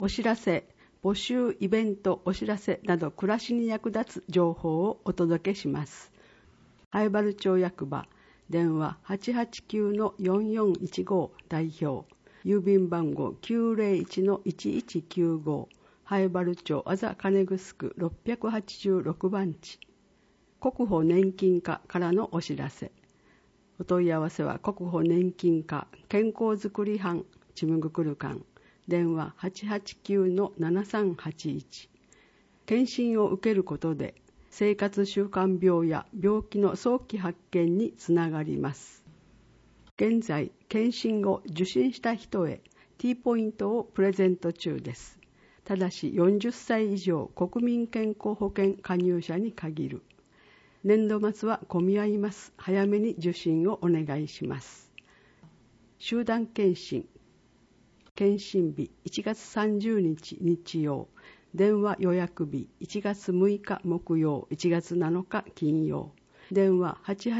お知らせ、募集イベントお知らせなど暮らしに役立つ情報をお届けします。南風原町役場、電話 889-4415 代表、郵便番号 901-1195、南風原町あざ金城686番地。国保年金課からのお知らせ。お問い合わせは国保年金課健康づくり班ちむぐくる館、電話 889-7381。検診を受けることで生活習慣病や病気の早期発見につながります。現在、検診を受診した人へ T ポイントをプレゼント中です。ただし40歳以上国民健康保険加入者に限る。年度末は混み合います。早めに受診をお願いします。集団検診。検診日1月30日日曜。電話予約日1月6日木曜、1月7日金曜。電話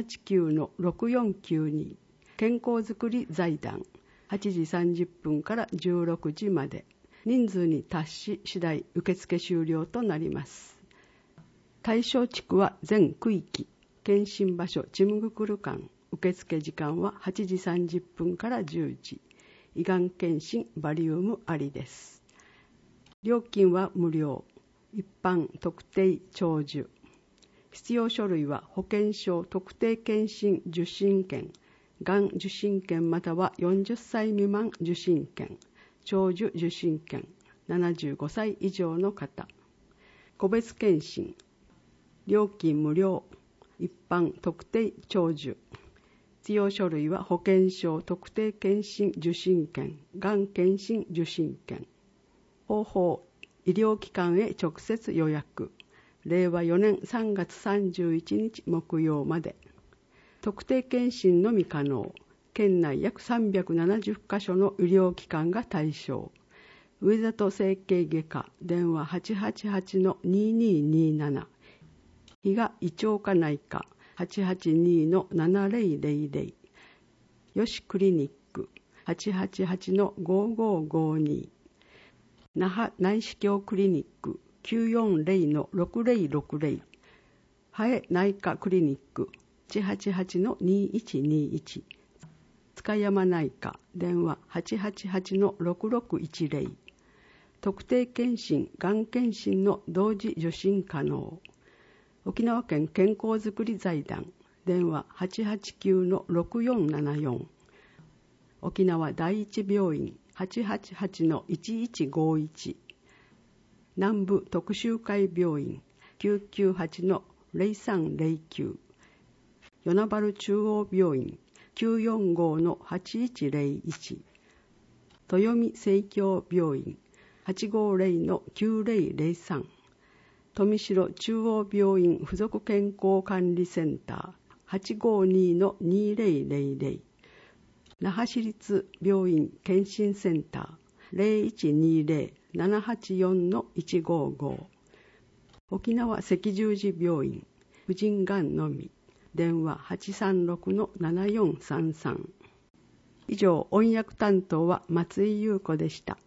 889-6492。健康づくり財団。8時30分から16時まで。人数に達し次第受付終了となります。対象地区は全区域。検診場所ちむぐくる館。受付時間は8時30分から10時。胃がん検診バリウムありです。料金は無料。一般特定長寿。必要書類は保険証特定健診受診券、がん受診券または40歳未満受診券、長寿受診券、75歳以上の方。個別検診。料金無料。一般特定長寿。必要書類は保険証特定健診受診券、がん検診受診券。方法、医療機関へ直接予約。令和4年3月31日木曜まで。特定健診のみ可能。県内約370カ所の医療機関が対象。上里整形外科、電話 888-2227。比嘉胃腸科内科、882-7000。よしクリニック、888-5552。那覇内視鏡クリニック、940-6060。ハエ内科クリニック、888-2121。塚山内科、電話 888-6610。特定健診、がん検診の同時受診可能。沖縄県健康づくり財団、電話 889-6474。沖縄第一病院 888-1151。南部特集会病院 998-0309。与那原中央病院 945-8101。豊見生協病院 850-9003。富城中央病院附属健康管理センター 852-2000。那覇市立病院検診センター 0120-784-155。沖縄赤十字病院婦人がんのみ、電話 836-7433。以上、音訳担当は松井優子でした。